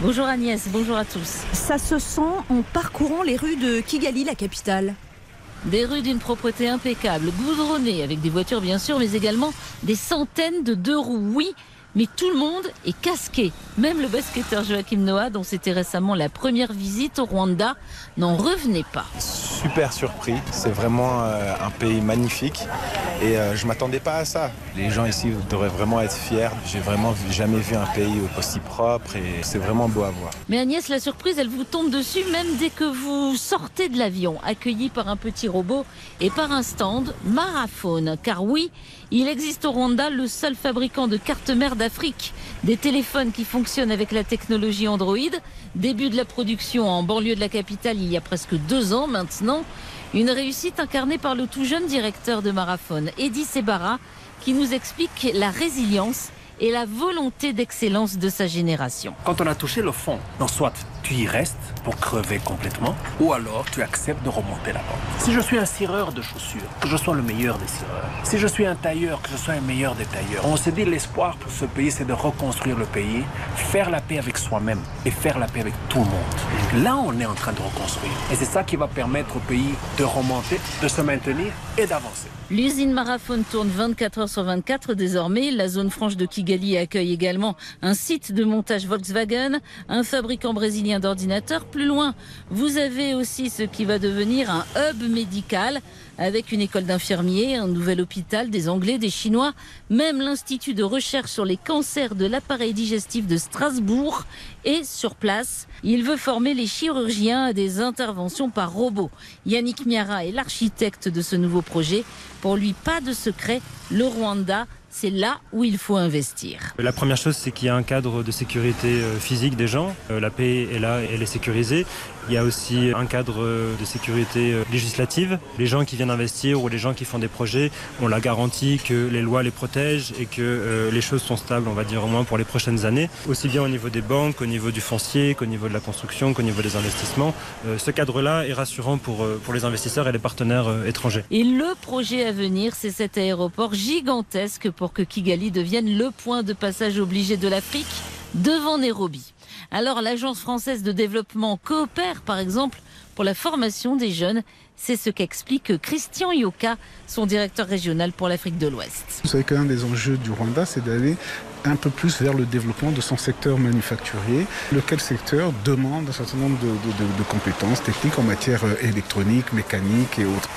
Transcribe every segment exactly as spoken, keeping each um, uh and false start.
Bonjour Agnès, bonjour à tous. Ça se sent en parcourant les rues de Kigali, la capitale. Des rues d'une propreté impeccable, goudronnées avec des voitures bien sûr, mais également des centaines de deux roues. Oui, mais tout le monde est casqué. Même le basketteur Joachim Noah, dont c'était récemment la première visite au Rwanda, n'en revenait pas. Super surpris, c'est vraiment euh, un pays magnifique et euh, je ne m'attendais pas à ça. Les gens ici devraient vraiment être fiers. J'ai vraiment vu, jamais vu un pays aussi propre et c'est vraiment beau à voir. Mais Agnès, la surprise, elle vous tombe dessus même dès que vous sortez de l'avion, accueilli par un petit robot et par un stand Maraphone. Car oui, il existe au Rwanda le seul fabricant de cartes mères d'Afrique. Des téléphones qui fonctionnent avec la technologie Android. Début de la production en banlieue de la capitale il y a presque deux ans maintenant. Une réussite incarnée par le tout jeune directeur de Maraphone, Eddy Sebara, qui nous explique la résilience et la volonté d'excellence de sa génération. Quand on a touché le fond, donc soit tu y restes pour crever complètement, ou alors tu acceptes de remonter la pente. Si je suis un cireur de chaussures, que je sois le meilleur des cireurs. Si je suis un tailleur, que je sois le meilleur des tailleurs. On s'est dit l'espoir pour ce pays, c'est de reconstruire le pays, faire la paix avec soi-même et faire la paix avec tout le monde. Là, on est en train de reconstruire. Et c'est ça qui va permettre au pays de remonter, de se maintenir et d'avancer. L'usine Maraphone tourne vingt-quatre heures sur vingt-quatre désormais. La zone franche de Kigali accueille également un site de montage Volkswagen, un fabricant brésilien d'ordinateurs. Plus loin, vous avez aussi ce qui va devenir un hub médical avec une école d'infirmiers, un nouvel hôpital, des Anglais, des Chinois, même l'Institut de recherche sur les cancers de l'appareil digestif de Strasbourg est sur place. Il veut former les chirurgiens à des interventions par robot. Yannick Miara est l'architecte de ce nouveau projet. Pour lui, pas de secret, le Rwanda, c'est là où il faut investir. La première chose, c'est qu'il y a un cadre de sécurité physique des gens. La paix est là, elle est sécurisée. Il y a aussi un cadre de sécurité législative. Les gens qui viennent investir ou les gens qui font des projets, on la garantit que les lois les protègent et que les choses sont stables, on va dire au moins pour les prochaines années. Aussi bien au niveau des banques, au niveau du foncier, qu'au niveau de la construction, qu'au niveau des investissements. Ce cadre-là est rassurant pour, pour les investisseurs et les partenaires étrangers. Et le projet à venir, c'est cet aéroport gigantesque pour que Kigali devienne le point de passage obligé de l'Afrique devant Nairobi. Alors l'Agence française de développement coopère par exemple pour la formation des jeunes. C'est ce qu'explique Christian Yoka, son directeur régional pour l'Afrique de l'Ouest. Vous savez qu'un des enjeux du Rwanda, c'est d'aller un peu plus vers le développement de son secteur manufacturier, lequel secteur demande un certain nombre de, de, de compétences techniques en matière électronique, mécanique et autres.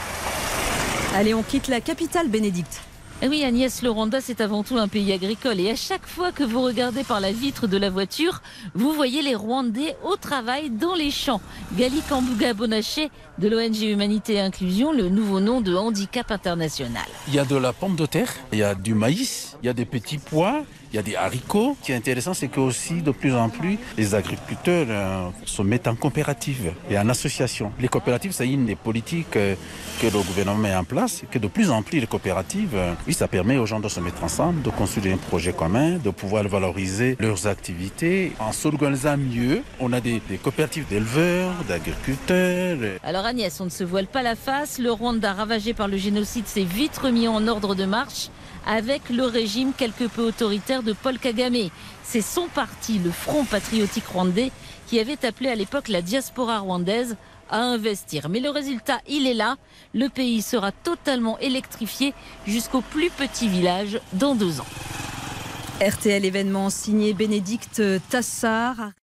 Allez, on quitte la capitale, Bénédicte. Eh oui Agnès, le Rwanda c'est avant tout un pays agricole et à chaque fois que vous regardez par la vitre de la voiture, vous voyez les Rwandais au travail dans les champs. Gali Kambuga Bonaché de l'O N G Humanité et Inclusion, le nouveau nom de Handicap International. Il y a de la pomme de terre, il y a du maïs, il y a des petits pois, il y a des haricots. Ce qui est intéressant, c'est que aussi de plus en plus, les agriculteurs euh, se mettent en coopérative et en association. Les coopératives, c'est une des politiques euh, que le gouvernement met en place, que de plus en plus les coopératives, euh, oui, ça permet aux gens de se mettre ensemble, de construire un projet commun, de pouvoir valoriser leurs activités. En s'organisant mieux, on a des, des coopératives d'éleveurs, d'agriculteurs. Alors Agnès, on ne se voile pas la face, le Rwanda ravagé par le génocide s'est vite remis en ordre de marche avec le régime quelque peu autoritaire de Paul Kagame. C'est son parti, le Front patriotique rwandais, qui avait appelé à l'époque la diaspora rwandaise à investir. Mais le résultat, il est là. Le pays sera totalement électrifié jusqu'au plus petit village dans deux ans. R T L événement signé Bénédicte Tassard.